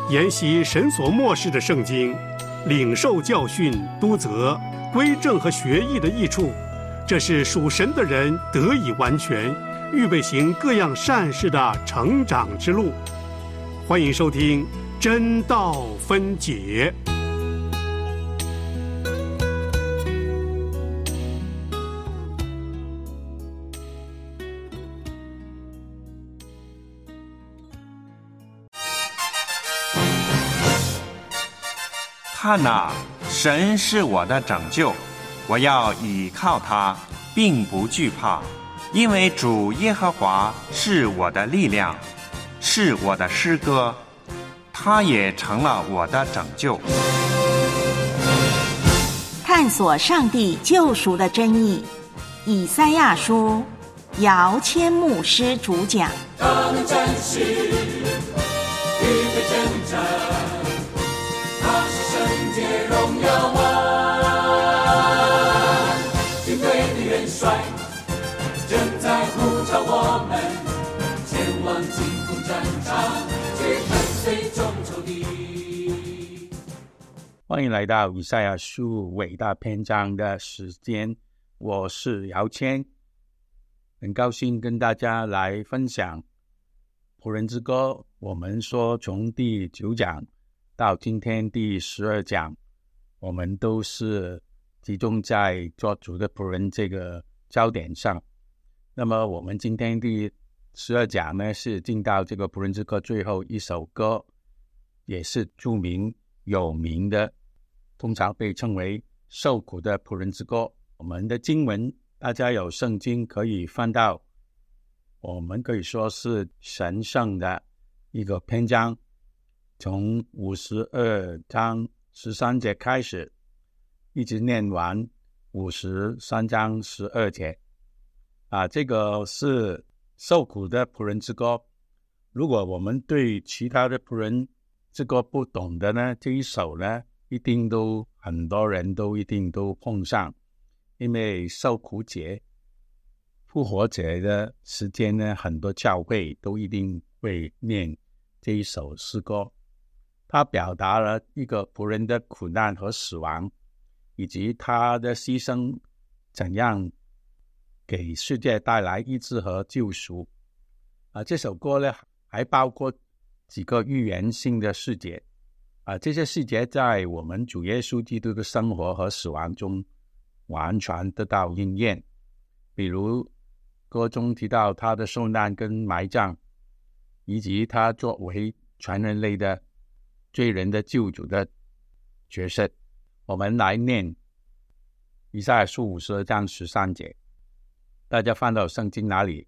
研习神所默示的圣经，领受教训、督责、归正和学义的益处，这是属神的人得以完全，预备行各样善事的成长之路。欢迎收听真道分解。 看哪，神是我的拯救，我要倚靠他，并不惧怕，因为主耶和华是我的力量，是我的诗歌，他也成了我的拯救。 探索上帝救赎的真意，以赛亚书，姚谦牧师主讲。 他能战胜，预备征战，他是圣洁荣耀王，军队的元帅正在呼召我们前往进攻战场，去跟随众仇敌。 欢迎来到以赛亚书伟大篇章的时间，我是姚谦，很高兴跟大家来分享仆人之歌。我们说从第9讲到今天第12讲，我们都是集中在做主的仆人这个焦点上。那么我们今天第12讲呢，是进到这个仆人之歌最后一首歌，也是著名有名的，通常被称为受苦的仆人之歌。我们的经文，大家有圣经可以翻到，我们可以说是神圣的一个篇章，从52章13节开始，一直念完53章12节。这个是受苦的仆人之歌。如果我们对其他的仆人之歌不懂的呢，这一首呢，一定都很多人都一定都碰上，因为受苦节、复活节的时间呢，很多教会都一定会念这一首诗歌。它表达了一个仆人的苦难和死亡，以及他的牺牲怎样给世界带来医治和救赎。这首歌呢，还包括几个预言性的细节。这些细节在我们主耶稣基督的生活和死亡中完全得到应验。比如歌中提到他的受难跟埋葬，以及他作为全人类的罪人的救主的角色。我们来念以赛亚书52章13节，大家翻到圣经哪里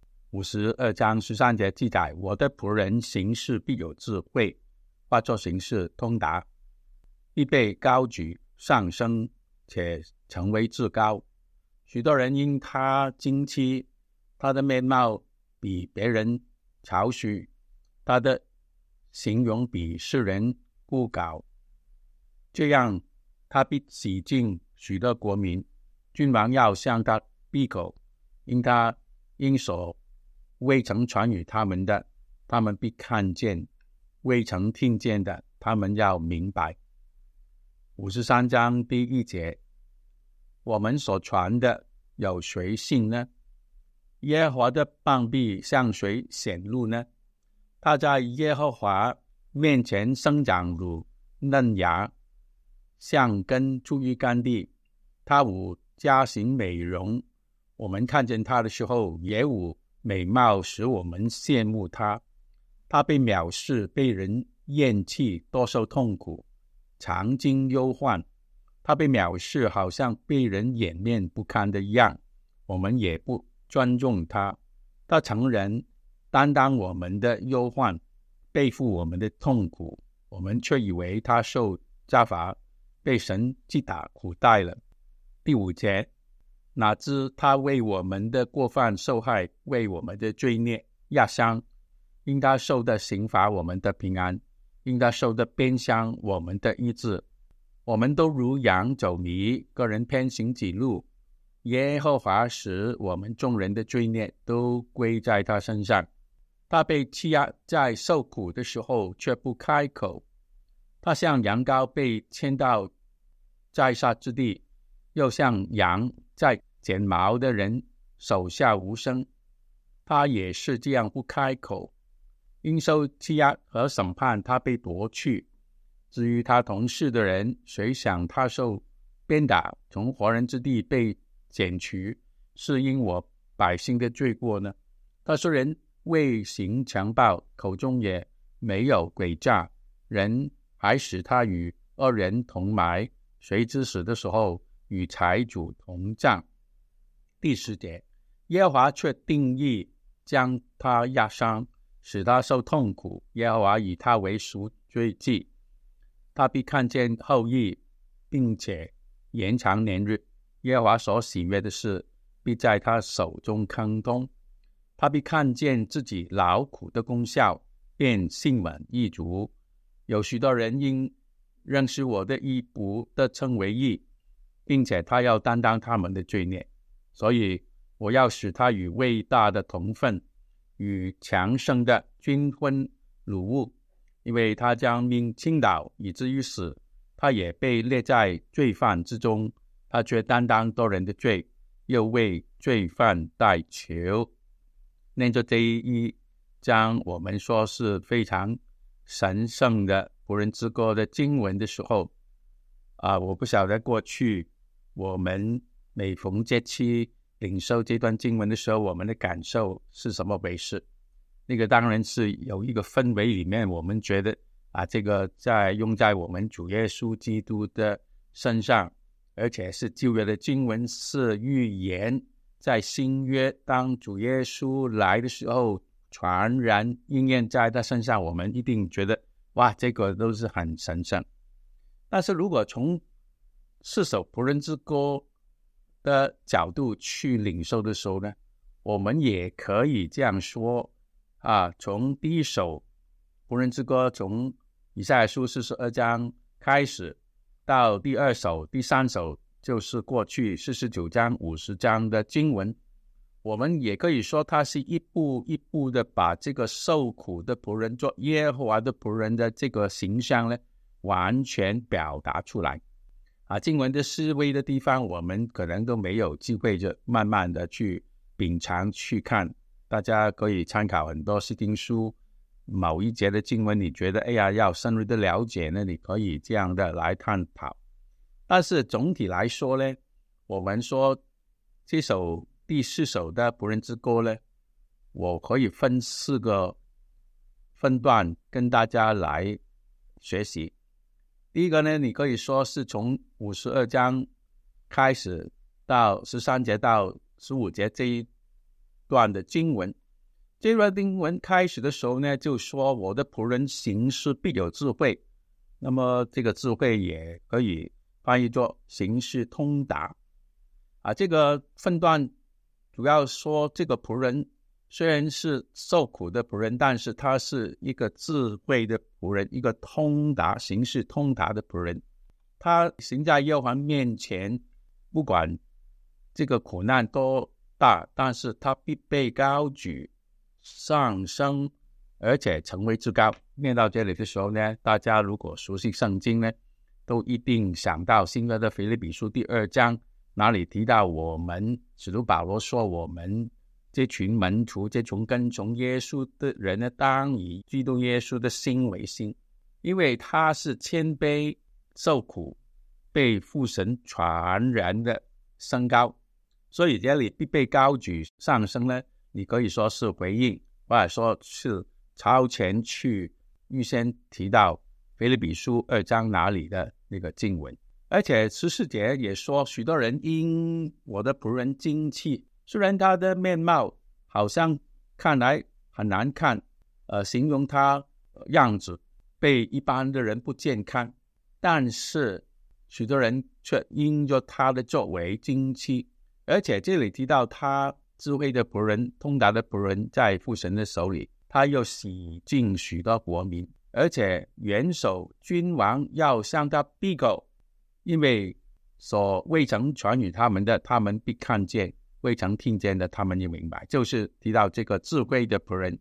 ？52章13节记载，我的仆人行事必有智慧，化作行事通达，必被高举上升，且成为至高。许多人因他惊奇，他的面貌比别人嘲许，他的形容比世人不高。这样他必洗净许多国民，君王要向他闭口，因他因所未曾传与他们的，他们必看见；未曾听见的，他们要明白。53章第1节，我们所传的有谁信呢？耶和华的膀臂向谁显露呢？他在耶和华面前生长如嫩芽，像根出于干地。他无加行美容，我们看见他的时候，也无美貌使我们羡慕他。他被藐视，被人厌弃，多受痛苦，常经忧患。他被藐视，好像被人掩面不堪的一样，我们也不尊重他。他成人，担当我们的忧患，背负我们的痛苦，我们却以为他受责罚，被神击打苦待了。第5节，哪知他为我们的过犯受害，为我们的罪孽压伤。因他受的刑罚，我们的平安；因他受的鞭伤，我们的医治。我们都如羊走迷，个人偏行己路。耶和华使我们众人的罪孽都归在他身上。 他被欺压，在受苦的时候却不开口。他像羊羔被牵到宰杀之地，又像羊在剪毛的人手下无声。他也是这样不开口，因受欺压和审判，他被夺去。至于他同事的人，谁想他受鞭打，从活人之地被剪除，是因我百姓的罪过呢？他虽然未行强暴，口中也没有诡诈，人还使他与恶人同埋，谁知死的时候与财主同葬。第10节，耶和华却定义将他压伤，使他受痛苦，耶和华以他为赎罪祭。他必看见后裔，并且延长年日。耶和华所喜悦的事，必在他手中亨通。他必看见自己劳苦的功效，便心满意足。有许多人因认识我的义，不得称为义，并且他要担当他们的罪孽。所以我要使他与伟大的同分，与强盛的均分掳物，因为他将命倾倒，以至于死。他也被列在罪犯之中，他却担当多人的罪，又为罪犯代求。念着这一章，我们说是非常神圣的仆人之歌的经文的时候，我不晓得过去我们每逢节期领受这段经文的时候，我们的感受是什么回事？那个当然是有一个氛围里面，我们觉得这个用在我们主耶稣基督的身上，而且是旧约的经文，是预言在新约当主耶稣来的时候传然应验在他身上，我们一定觉得哇，这个都是很神圣。但是如果从4首仆人之歌的角度去领受的时候呢，我们也可以这样说从第1首仆人之歌，从以赛亚书42章开始，到第2首、第3首，就是过去49章、50章的经文，我们也可以说它是一步一步的把这个受苦的仆人做耶和华的仆人的这个形象呢，完全表达出来。经文的思维的地方，我们可能都没有机会就慢慢的去品尝去看。大家可以参考很多释经书某一节的经文，你觉得要深入的了解呢，你可以这样的来探讨。但是总体来说呢，我们说这首第4首的仆人之歌呢，我可以分4个分段跟大家来学习。第一个呢，你可以说是从52章开始到13节到15节这一段的经文。这段经文开始的时候呢，就说我的仆人行事必有智慧，那么这个智慧也可以翻译作行事通达。这个分段主要说这个仆人虽然是受苦的仆人，但是他是一个智慧的仆人，一个通达、行事通达的仆人。他行在耶和华面前，不管这个苦难多大，但是他必被高举上升，而且成为至高。念到这里的时候呢，大家如果熟悉圣经呢，都一定想到新约的腓立比书第2章，哪里提到我们使徒保罗说，我们这群门徒，这群跟从耶稣的人呢，当以基督耶稣的心为心，因为他是谦卑受苦，被父神传然的升高，所以这里必被高举上升呢，你可以说是回应，或者说是超前去预先提到腓立比书2章哪里的那个经文。而且14节也说，许多人因我的仆人惊奇，虽然他的面貌好像看来很难看，形容他样子被一般的人不健康，但是许多人却因着他的作为惊奇。而且这里提到他智慧的仆人、通达的仆人在父神的手里，他又洗净许多国民，而且元首君王要向他闭口，因为所未曾传与他们的，他们必看见；未曾听见的，他们也明白。就是提到这个智慧的仆人，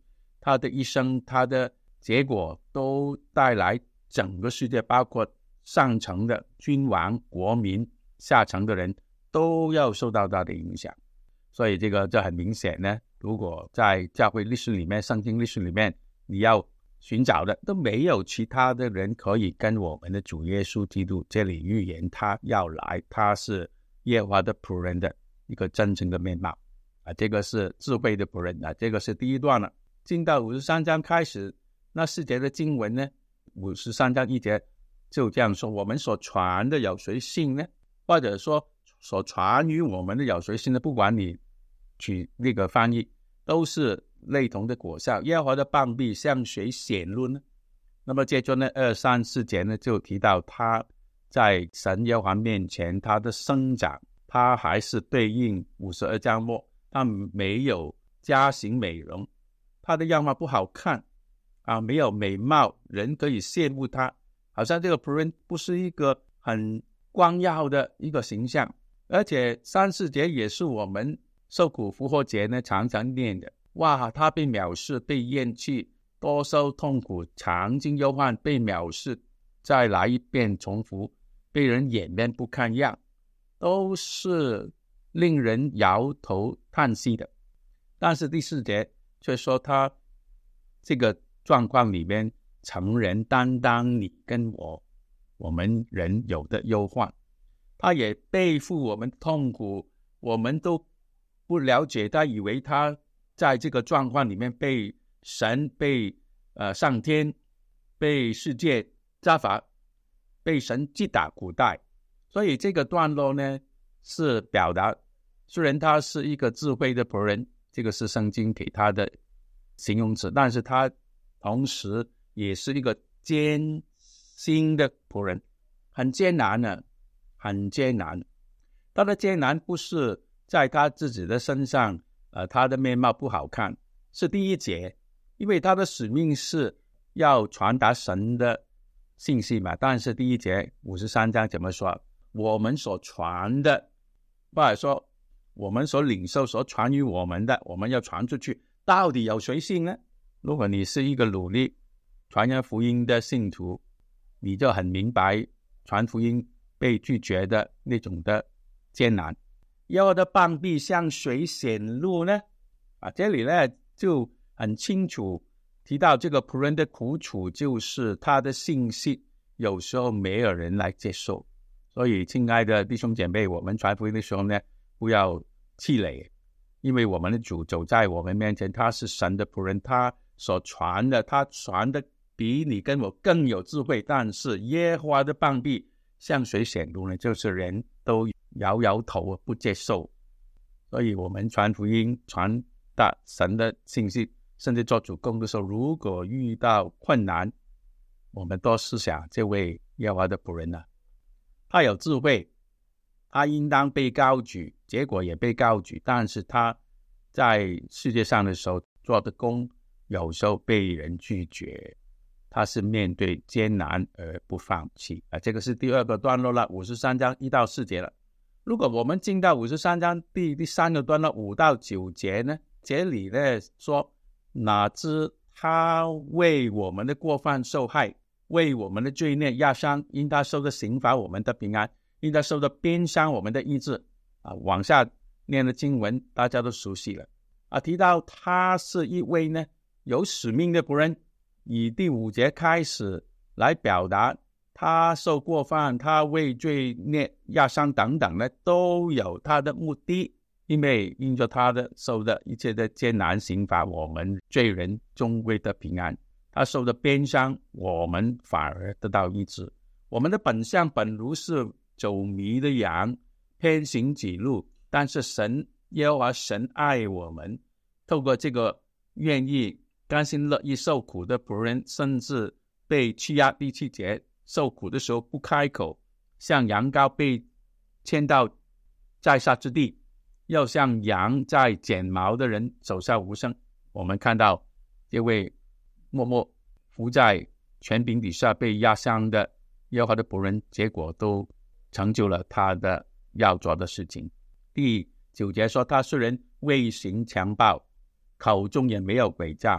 他的一生，他的结果都带来整个世界，包括上层的君王、国民，下层的人都要受到他的影响。所以这个就很明显呢，如果在教会历史里面、圣经历史里面，你要寻找的都没有其他的人可以跟我们的主耶稣基督这里预言他要来，他是耶和华的仆人的一个真正的面貌这个是智慧的仆人这个是第一段了。进到53章开始，那4节的经文呢，53章1节就这样说：我们所传的有谁信呢？或者说所传于我们的有谁信呢？不管你取那个翻译，都是类同的果效。耶和华的膀臂向谁显露呢？那么接着呢2、3、4节呢就提到他在神耶和华面前他的生长，他还是对应52章末，他没有加行美容，他的样貌不好看没有美貌，人可以羡慕他，好像这个仆人不是一个很光耀的一个形象。而且3、4节也是我们受苦复活节呢常常念的。哇，他被藐视，被厌弃，多受痛苦，尝尽忧患，被藐视，再来一遍重复，被人掩面不看样，都是令人摇头叹息的。但是第4节却说他这个状况里面，诚然担当你跟我们人有的忧患，他也背负我们的痛苦，我们都不了解他，以为他在这个状况里面被神、被上天、被世界责罚，被神击打苦待。所以这个段落呢是表达，虽然他是一个智慧的仆人，这个是圣经给他的形容词，但是他同时也是一个艰辛的仆人，很艰难很艰难。他的艰难不是在他自己的身上他的面貌不好看，是第1节，因为他的使命是要传达神的信息嘛。但是第1节53章怎么说？我们所传的，或者说我们所领受所传于我们的，我们要传出去，到底有谁信呢？如果你是一个努力传扬福音的信徒，你就很明白传福音被拒绝的那种的艰难。耶和华的膀臂向谁显露呢？这里呢就很清楚提到这个仆人的苦楚，就是他的信息有时候没有人来接受。所以亲爱的弟兄姐妹，我们传福音的时候呢，不要气馁，因为我们的主走在我们面前，他是神的仆人，他所传的，他传的比你跟我更有智慧。但是耶和华的膀臂向谁显露呢？就是人都摇摇头不接受。所以我们传福音传达神的信息，甚至做主工的时候，如果遇到困难，我们多思想这位耶和华的仆人他有智慧，他应当被高举，结果也被高举，但是他在世界上的时候做的工有时候被人拒绝，他是面对艰难而不放弃这个是第2个段落了，53章1到4节了。如果我们进到53章第3个段落5到9节呢，这里呢说，哪知他为我们的过犯受害，为我们的罪孽压伤，因他受的刑罚我们的平安，因他受的鞭伤我们的医治往下念的经文大家都熟悉了提到他是一位呢有使命的仆人，以第5节开始来表达他受过犯，他为罪孽压伤等等呢，都有他的目的，因为因着他的受的一切的艰难刑罚，我们罪人终归的平安，他受的鞭伤，我们反而得到医治。我们的本相本如是走迷的羊，偏行己路，但是神耶和华神爱我们，透过这个愿意甘心乐意受苦的仆人，甚至被欺压，第7节受苦的时候不开口，像羊羔被牵到宰杀之地，又像羊在剪毛的人手下无声。我们看到这位默默伏在权柄底下被压伤的耶和华的仆人，结果都成就了他的要做的事情。第9节说，他虽然未行强暴，口中也没有诡诈，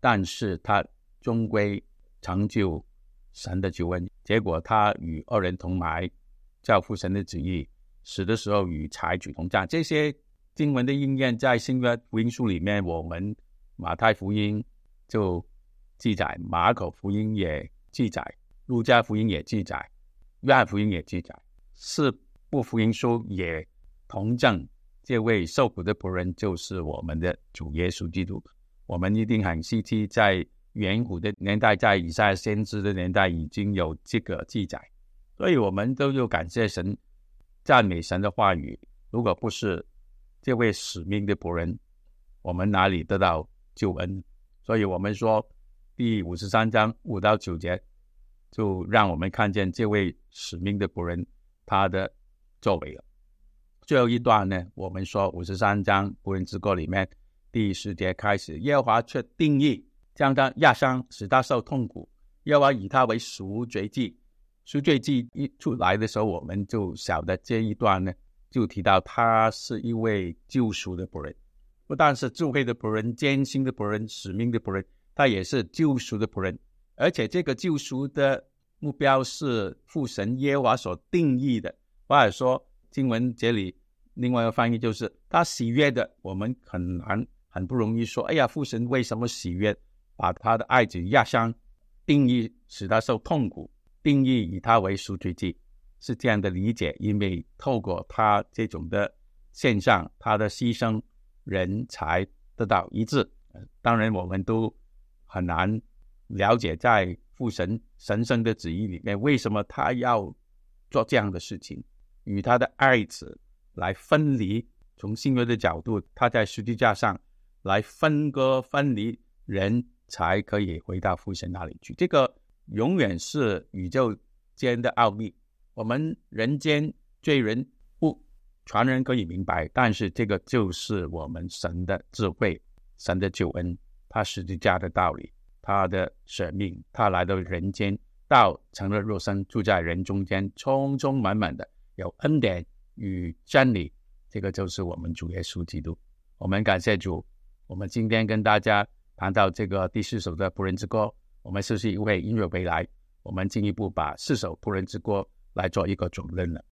但是他终归成就神的救恩，结果他与二人同埋，照父神的旨意，死的时候与财主同葬。这些经文的应验在新约福音书里面，我们马太福音就记载，马可福音也记载，路加福音也记载，约翰福音也记载，4部福音书也同证这位受苦的仆人就是我们的主耶稣基督。我们一定很稀奇，在远古的年代，在以赛亚先知的年代已经有这个记载，所以我们都要感谢神，赞美神的话语。如果不是这位使命的仆人，我们哪里得到救恩？所以我们说第53章5到9节就让我们看见这位使命的仆人他的作为了。最后一段呢，我们说53章仆人之歌里面第10节开始，耶和华却定义将他压伤，使他受痛苦，耶和华以他为赎罪祭。赎罪祭一出来的时候，我们就晓得这一段呢，就提到他是一位救赎的仆人，不但是智慧的仆人、艰辛的仆人、使命的仆人，他也是救赎的仆人。而且这个救赎的目标是父神耶和华所定义的，或者说经文这里另外一个翻译就是他喜悦的。我们很不容易说，哎呀，父神为什么喜悦把他的爱子压伤，定义使他受痛苦，定义以他为赎罪祭，是这样的理解。因为透过他这种的现象，他的牺牲，人才得到医治。当然我们都很难了解在父神神圣的旨意里面，为什么他要做这样的事情，与他的爱子来分离。从新约的角度，他在十字架上来分割分离，人才可以回到父神那里去。这个永远是宇宙间的奥秘，我们人间罪人不全人可以明白，但是这个就是我们神的智慧，神的救恩，他十字架的道理，他的舍命，他来到人间，道成了肉身，住在人中间，充充满满的有恩典与真理，这个就是我们主耶稣基督。我们感谢主，我们今天跟大家谈到这个第4首的仆人之歌，我们休息一会，音乐回来，我们进一步把4首仆人之歌来做一个总论了。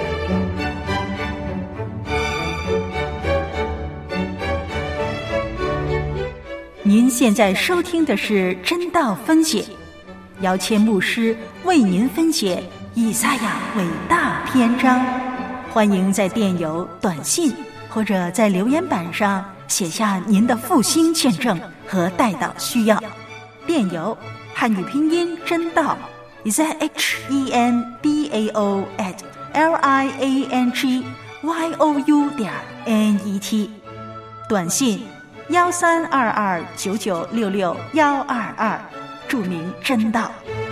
您现在收听的是真道分解，姚谦牧师为您分解以赛亚伟大篇章。欢迎在电邮、短信或者在留言板上写下您的复兴见证和代祷需要。电邮汉语拼音真道 ZHENDAO@LIANGYOU.net， 短信1322996622，注明真道。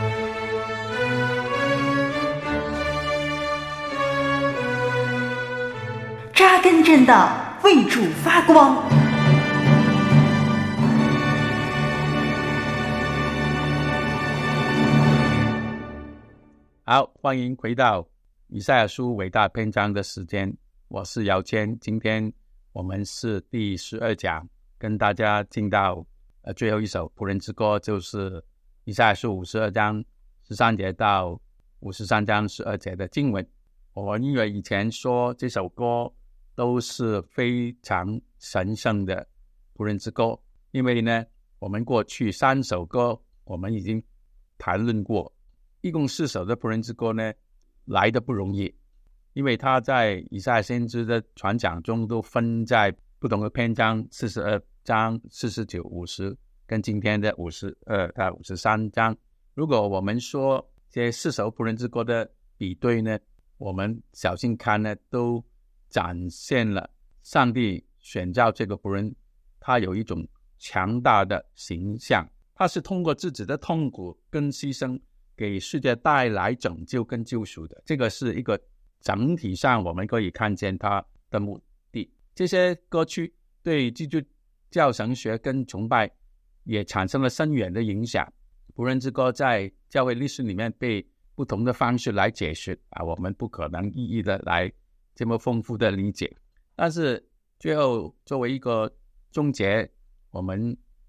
扎根真道，为主发光。 好，欢迎回到以赛亚书伟大篇章的时间，我是姚谦。今天我们是第12讲，跟大家进到最后一首仆人之歌，就是以赛亚书52章13节到53章12节的经文。我因为以前说这首歌都是非常神圣的仆人之歌，因为呢我们过去3首歌我们已经谈论过，一共4首的仆人之歌呢来得不容易，因为他在以赛亚先知的传讲中都分在不同的篇章，42章、49、50跟今天的52到53章。如果我们说这4首仆人之歌的比对呢，我们小心看呢，都展现了上帝选召这个仆人，他有一种强大的形象，他是通过自己的痛苦跟牺牲给世界带来拯救跟救赎的。这个是一个整体上我们可以看见他的目的。这些歌曲对基督教神学跟崇拜也产生了深远的影响。仆人之歌在教会历史里面被不同的方式来解释我们不可能一一的来这么丰富的理解。但是最后作为一个终结，我们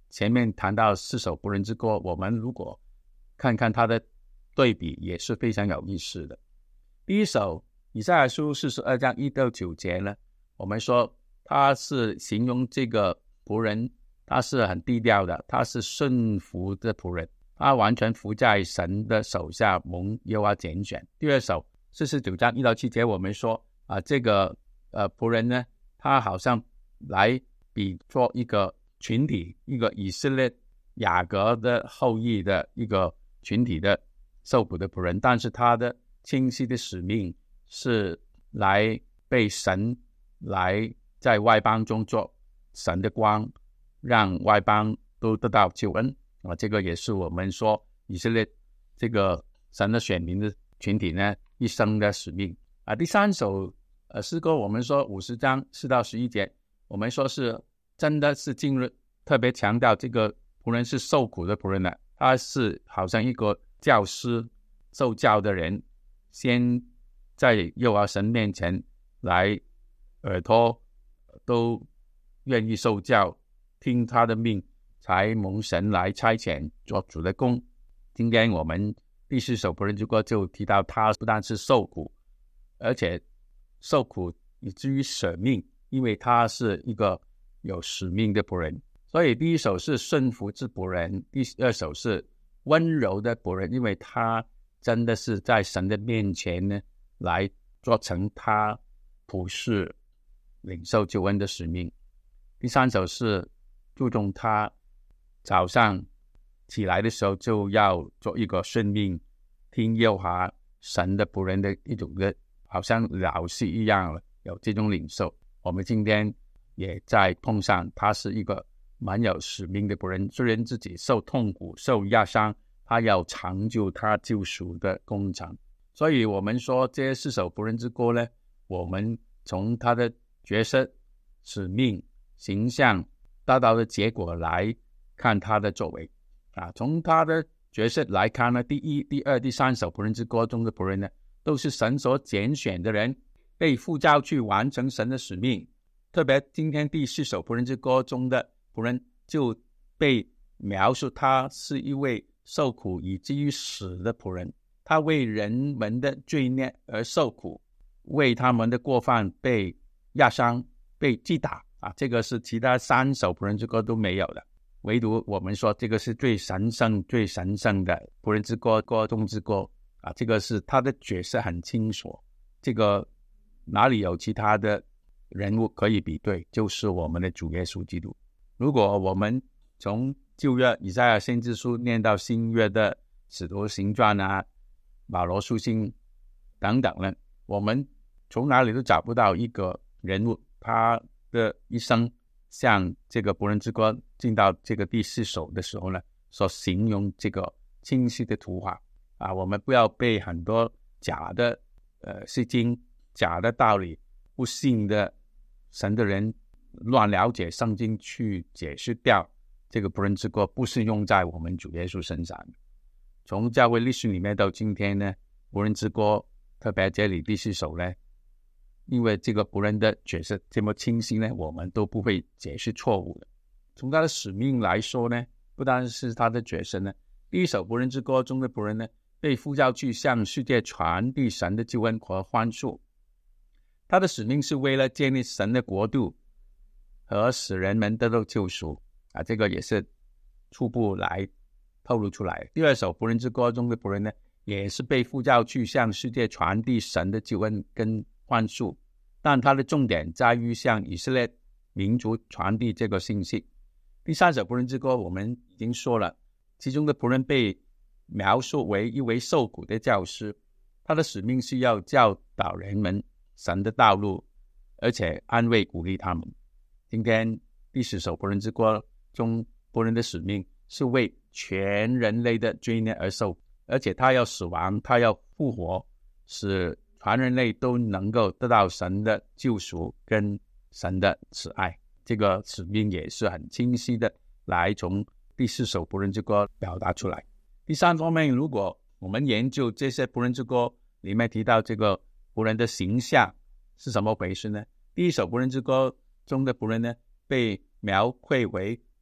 前面谈到4首仆人之歌，我们如果看看它的对比也是非常有意思的。第一首以赛亚书42章1到9节呢，我们说他是形容这个仆人，他是很低调的，他是顺服的仆人，他完全服在神的手下，蒙耶和华拣选。第二首49章1到7节，我们说这个仆人呢，他好像来比作一个群体，一个以色列雅各的后裔的一个群体的受苦的仆人，但是他的清晰的使命是来被神来在外邦中做神的光，让外邦都得到救恩这个也是我们说以色列这个神的选民的群体呢一生的使命第三首诗歌，我们说50章4到11节，我们说是真的是今日特别强调这个仆人是受苦的仆人呢，他是好像一个教师受教的人，先在耶和华神面前来耳朵都愿意受教，听他的命，才蒙神来差遣做主的工。今天我们第4首仆人之歌就提到他不但是受苦，而且受苦以至于舍命，因为他是一个有使命的仆人。所以第一首是顺服之仆人，第二首是温柔的仆人，因为他真的是在神的面前呢来做成他普世领受救恩的使命。第三首是注重他早上起来的时候就要做一个顺命，听耶和华神的仆人的一种的好像老师一样有这种领受。我们今天也在碰上他是一个蛮有使命的仆人，虽然自己受痛苦受压伤，他要成就他救赎的工程。所以我们说这4首仆人之歌呢，我们从他的角色使命形象达到的结果来看他的作为从他的角色来看呢，第1、第2、第3首仆人之歌中的仆人呢，都是神所拣选的人，被呼召去完成神的使命。特别今天第4首仆人之歌中的仆人就被描述他是一位受苦以至于死的仆人，他为人们的罪孽而受苦，为他们的过犯被压伤被击打这个是其他3首仆人之歌都没有的，唯独我们说这个是最神圣最神圣的仆人之歌，歌中之歌这个是他的角色很清楚，这个哪里有其他的人物可以比对，就是我们的主耶稣基督。如果我们从旧约以赛亚先知书念到新约的使徒行传保罗书信等等呢，我们从哪里都找不到一个人物他的一生像这个仆人之歌进到这个第4首的时候呢所形容这个清晰的图画我们不要被很多假的诗经假的道理不信的神的人乱了解圣经去解释掉这个仆人之歌不是用在我们主耶稣身上。从教会历史里面到今天呢，仆人之歌特别这里第4首呢，因为这个仆人的角色这么清晰呢，我们都不会解释错误的。从他的使命来说呢，不单是他的角色呢，第1首仆人之歌中的仆人呢，被呼召去向世界传递神的救恩和宽恕，他的使命是为了建立神的国度和使人们得到救赎这个也是初步来透露出来。第2首仆人之歌中的仆人呢，也是被呼召去向世界传递神的救恩跟宽恕，但他的重点在于向以色列民族传递这个信息。第3首仆人之歌我们已经说了，其中的仆人被描述为一位受苦的教师，他的使命是要教导人们神的道路，而且安慰鼓励他们。今天第4首仆人之歌中仆人的使命是为全人类的罪孽而受，而且他要死亡，他要复活，使全人类都能够得到神的救赎跟神的慈爱。这个使命也是很清晰的来从第4首仆人之歌表达出来。第3方面，如果我们研究这些仆人之歌里面提到这个仆人的形象是什么回事呢？第1首仆人之歌中的仆人呢，被描绘为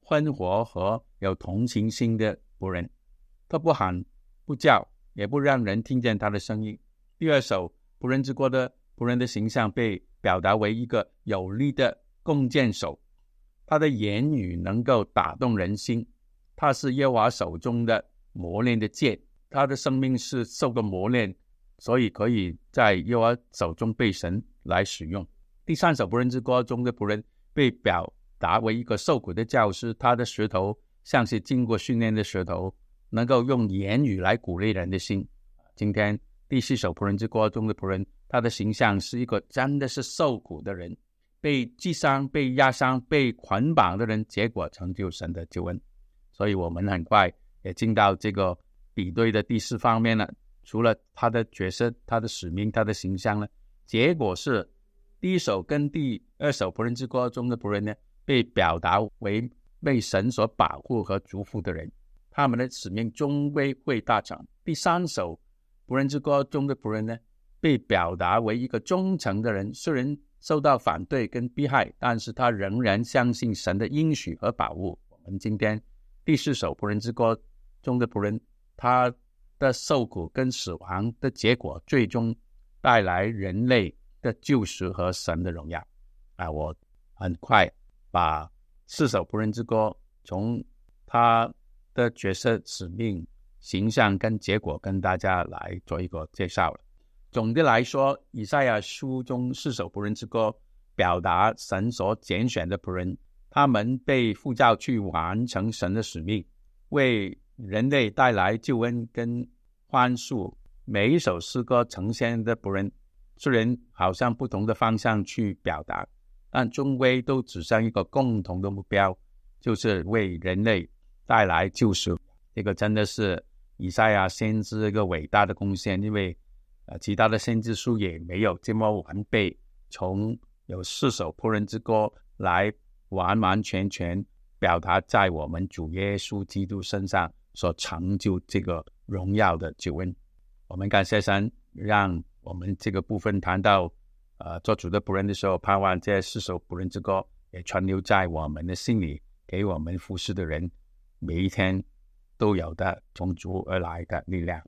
温和和有同情心的仆人，他不喊不叫，也不让人听见他的声音。第二首仆人之歌的仆人的形象被表达为一个有力的弓箭手，他的言语能够打动人心，他是耶和华手中的磨练的剑，他的生命是受过磨练，所以可以在耶和华手中被神来使用。第三首仆人之歌中的仆人被表达为一个受苦的教师，他的舌头像是经过训练的舌头，能够用言语来鼓励人的心。今天第四首仆人之歌中的仆人，他的形象是一个真的是受苦的人，被击伤、被压伤、被捆绑的人，结果成就神的救恩。所以我们很快也进到这个比对的第四方面了。除了他的角色、他的使命、他的形象呢，结果是第一首跟第二首仆人之歌中的仆人呢，被表达为被神所保护和祝福的人，他们的使命终归会达成。第三首仆人之歌中的仆人呢，被表达为一个忠诚的人，虽然受到反对跟迫害，但是他仍然相信神的应许和保护。我们今天第四首仆人之歌中的仆人，他的受苦跟死亡的结果，最终带来人类的救赎和神的荣耀。我很快把四首仆人之歌从他的角色、使命、形象跟结果跟大家来做一个介绍了。总的来说，以赛亚书中四首仆人之歌表达神所拣选的仆人，他们被呼召去完成神的使命，为人类带来救恩跟宽恕。每一首诗歌呈现的仆人，虽然好像不同的方向去表达，但终归都指向一个共同的目标，就是为人类带来救赎。这个真的是以赛亚先知一个伟大的贡献，因为其他的先知书也没有这么完备，从有四首仆人之歌来完完全全表达在我们主耶稣基督身上所成就这个荣耀的救恩。我们感谢神，让我们这个部分谈到做主的仆人的时候，盼望这四首仆人之歌也传留在我们的心里，给我们服侍的人每一天都有的从主而来的力量。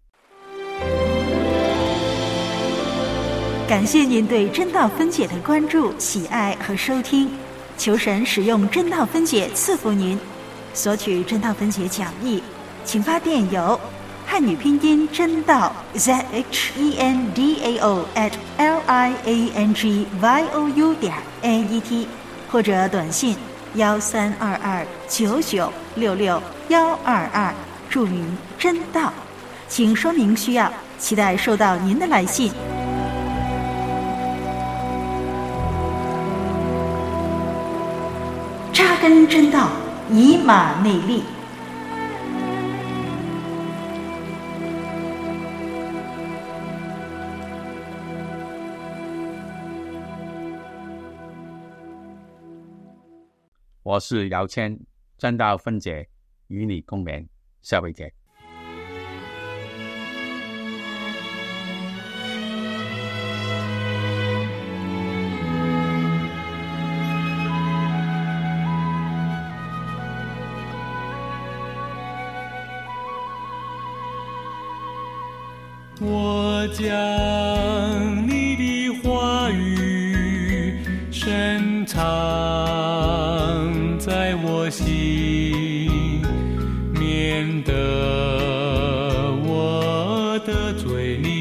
感谢您对真道分解的关注、喜爱和收听，求神使用真道分解赐福您。索取真道分解讲义，请发电邮汉语拼音真道 ZHENDAO@liangvou.net 或者短信132299662122，注明真道，请说明需要，期待收到您的来信。扎根真道，以马内利。 我是姚谦，真道分解与你共勉，下回见。 我将你的话语深藏在我心，免得我得罪你。